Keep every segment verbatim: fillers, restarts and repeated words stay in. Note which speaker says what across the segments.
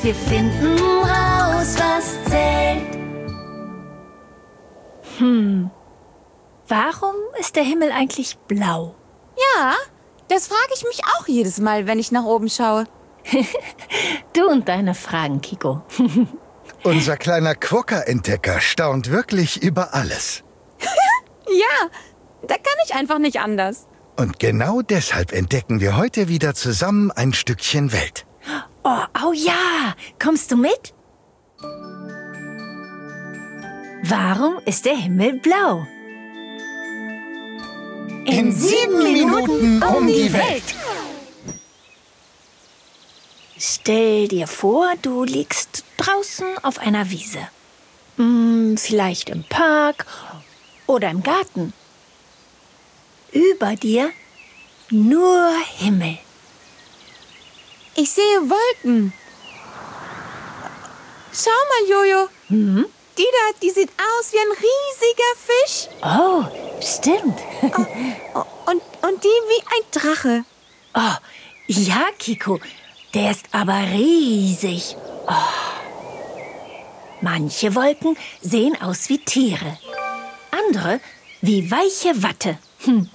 Speaker 1: Wir finden raus, was zählt. Hm, warum ist der Himmel eigentlich blau?
Speaker 2: Ja, das frage ich mich auch jedes Mal, wenn ich nach oben schaue.
Speaker 1: Du und deine Fragen, Kiko.
Speaker 3: Unser kleiner Quokka-Entdecker staunt wirklich über alles.
Speaker 2: Ja, da kann ich einfach nicht anders.
Speaker 3: Und genau deshalb entdecken wir heute wieder zusammen ein Stückchen Welt.
Speaker 1: Oh, oh ja, kommst du mit? Warum ist der Himmel blau?
Speaker 3: In sieben Minuten um die Welt.
Speaker 1: Stell dir vor, du liegst draußen auf einer Wiese. Hm, vielleicht im Park oder im Garten. Über dir nur Himmel.
Speaker 2: Ich sehe Wolken. Schau mal, Jojo.
Speaker 1: Hm?
Speaker 2: Die da, die sieht aus wie ein riesiger Fisch.
Speaker 1: Oh, stimmt.
Speaker 2: Oh, und, und die wie ein Drache.
Speaker 1: Oh, ja, Kiko, der ist aber riesig. Oh. Manche Wolken sehen aus wie Tiere, andere wie weiche Watte. Hm.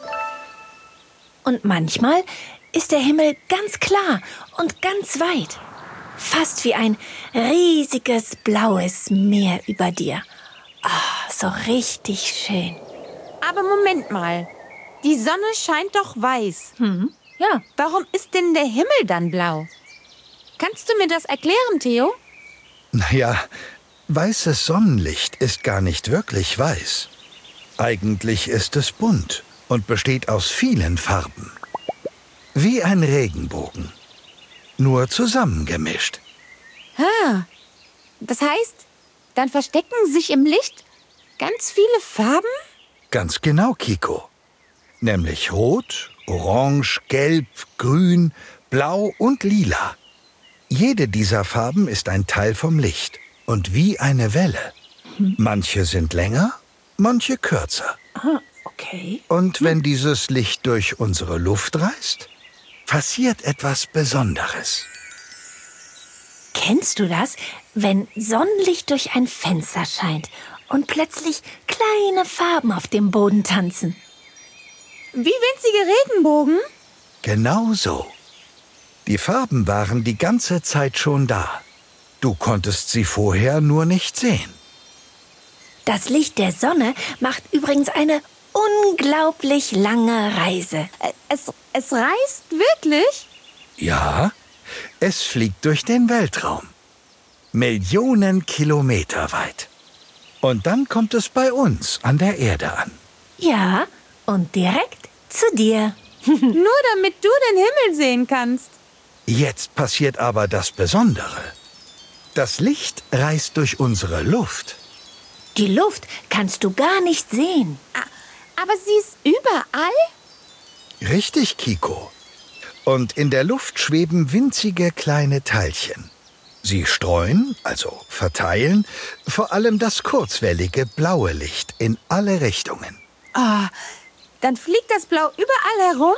Speaker 1: Und manchmal ist der Himmel ganz klar und ganz weit. Fast wie ein riesiges blaues Meer über dir. Oh, so richtig schön.
Speaker 2: Aber Moment mal. Die Sonne scheint doch weiß.
Speaker 1: Hm, ja.
Speaker 2: Warum ist denn der Himmel dann blau? Kannst du mir das erklären, Theo?
Speaker 3: Naja, weißes Sonnenlicht ist gar nicht wirklich weiß. Eigentlich ist es bunt und besteht aus vielen Farben. Wie ein Regenbogen. Nur zusammengemischt.
Speaker 2: Ah, das heißt, dann verstecken sich im Licht ganz viele Farben?
Speaker 3: Ganz genau, Kiko. Nämlich rot, orange, gelb, grün, blau und lila. Jede dieser Farben ist ein Teil vom Licht und wie eine Welle. Manche sind länger, manche kürzer.
Speaker 1: Ah, okay.
Speaker 3: Und wenn dieses Licht durch unsere Luft reist, passiert etwas Besonderes.
Speaker 1: Kennst du das, wenn Sonnenlicht durch ein Fenster scheint und plötzlich kleine Farben auf dem Boden tanzen?
Speaker 2: Wie winzige Regenbogen?
Speaker 3: Genau so. Die Farben waren die ganze Zeit schon da. Du konntest sie vorher nur nicht sehen.
Speaker 1: Das Licht der Sonne macht übrigens eine unglaublich lange Reise.
Speaker 2: Es, es reist wirklich?
Speaker 3: Ja, es fliegt durch den Weltraum. Millionen Kilometer weit. Und dann kommt es bei uns an der Erde an.
Speaker 1: Ja, und direkt zu dir.
Speaker 2: Nur damit du den Himmel sehen kannst.
Speaker 3: Jetzt passiert aber das Besondere. Das Licht reist durch unsere Luft.
Speaker 1: Die Luft kannst du gar nicht sehen.
Speaker 2: Aber sie ist überall?
Speaker 3: Richtig, Kiko. Und in der Luft schweben winzige kleine Teilchen. Sie streuen, also verteilen, vor allem das kurzwellige blaue Licht in alle Richtungen.
Speaker 2: Ah, dann fliegt das Blau überall herum?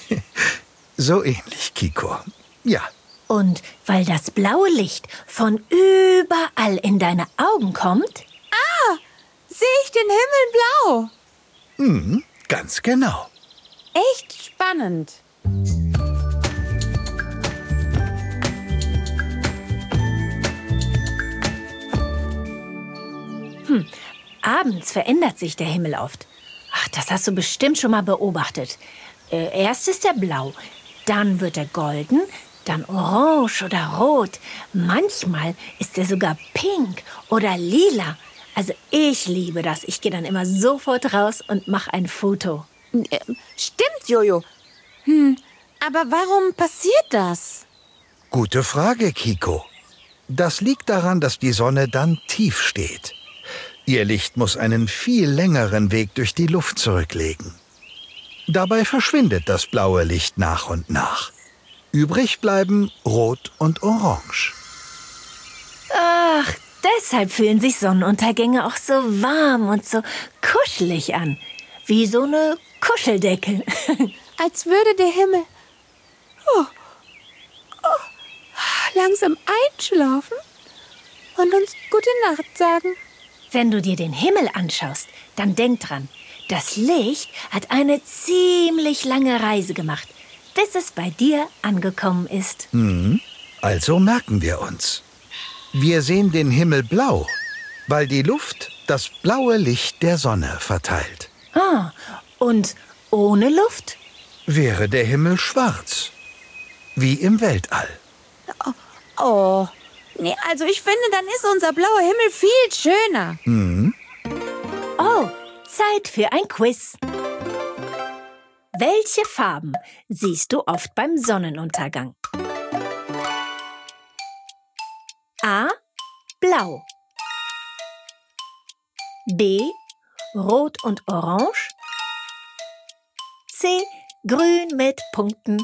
Speaker 3: So ähnlich, Kiko. Ja.
Speaker 1: Und weil das blaue Licht von überall in deine Augen kommt...
Speaker 2: Ah, sehe ich den Himmel blau?
Speaker 3: Hm, ganz genau.
Speaker 2: Echt spannend.
Speaker 1: Hm, abends verändert sich der Himmel oft. Ach, das hast du bestimmt schon mal beobachtet. Äh, erst ist er blau, dann wird er golden, dann orange oder rot. Manchmal ist er sogar pink oder lila. Also ich liebe das. Ich gehe dann immer sofort raus und mache ein Foto.
Speaker 2: Äh, stimmt, Jojo. Hm, aber warum passiert das?
Speaker 3: Gute Frage, Kiko. Das liegt daran, dass die Sonne dann tief steht. Ihr Licht muss einen viel längeren Weg durch die Luft zurücklegen. Dabei verschwindet das blaue Licht nach und nach. Übrig bleiben Rot und Orange.
Speaker 1: Ach, deshalb fühlen sich Sonnenuntergänge auch so warm und so kuschelig an. Wie so eine Kuscheldecke.
Speaker 2: Als würde der Himmel oh, oh, langsam einschlafen und uns gute Nacht sagen.
Speaker 1: Wenn du dir den Himmel anschaust, dann denk dran, das Licht hat eine ziemlich lange Reise gemacht, bis es bei dir angekommen ist.
Speaker 3: Hm, also merken wir uns. Wir sehen den Himmel blau, weil die Luft das blaue Licht der Sonne verteilt.
Speaker 1: Ah, und ohne Luft?
Speaker 3: Wäre der Himmel schwarz, wie im Weltall.
Speaker 2: Oh, oh. Nee, also ich finde, dann ist unser blauer Himmel viel schöner.
Speaker 3: Hm?
Speaker 1: Oh, Zeit für ein Quiz. Welche Farben siehst du oft beim Sonnenuntergang? A. Blau. B. Rot und Orange. C. Grün mit Punkten.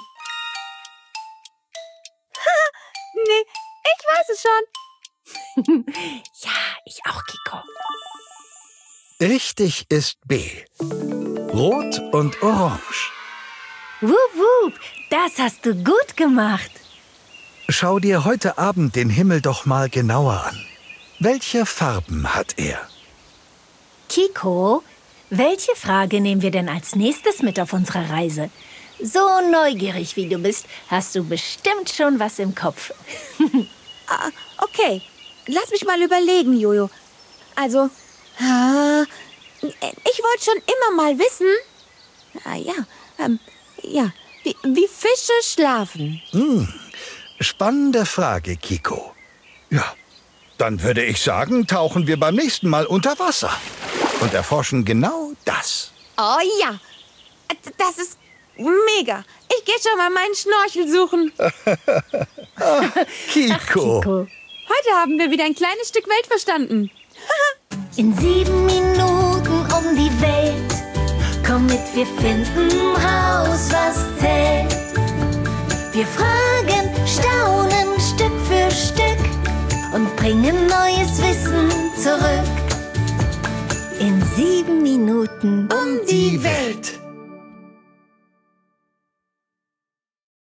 Speaker 2: Nee, ich weiß es schon.
Speaker 1: Ja, ich auch, Kiko.
Speaker 3: Richtig ist B. Rot und Orange.
Speaker 1: Wup, wup, das hast du gut gemacht.
Speaker 3: Schau dir heute Abend den Himmel doch mal genauer an. Welche Farben hat er?
Speaker 1: Kiko, welche Frage nehmen wir denn als nächstes mit auf unsere Reise? So neugierig wie du bist, hast du bestimmt schon was im Kopf.
Speaker 2: Ah, okay, lass mich mal überlegen, Jojo. Also, ah, ich wollte schon immer mal wissen, ah, ja, ähm, ja, wie, wie Fische schlafen.
Speaker 3: Hm, spannende Frage, Kiko. Ja, dann würde ich sagen, tauchen wir beim nächsten Mal unter Wasser und erforschen genau das.
Speaker 2: Oh ja, das ist mega. Ich gehe schon mal meinen Schnorchel suchen.
Speaker 3: Ach, Kiko.
Speaker 1: Ach, Kiko.
Speaker 2: Heute haben wir wieder ein kleines Stück Welt verstanden.
Speaker 1: In sieben Minuten um die Welt. Komm mit, wir finden raus, was zählt. Wir fragen, staunen Stück für Stück und bringen neues Wissen zurück. In sieben Minuten
Speaker 3: Um die Welt.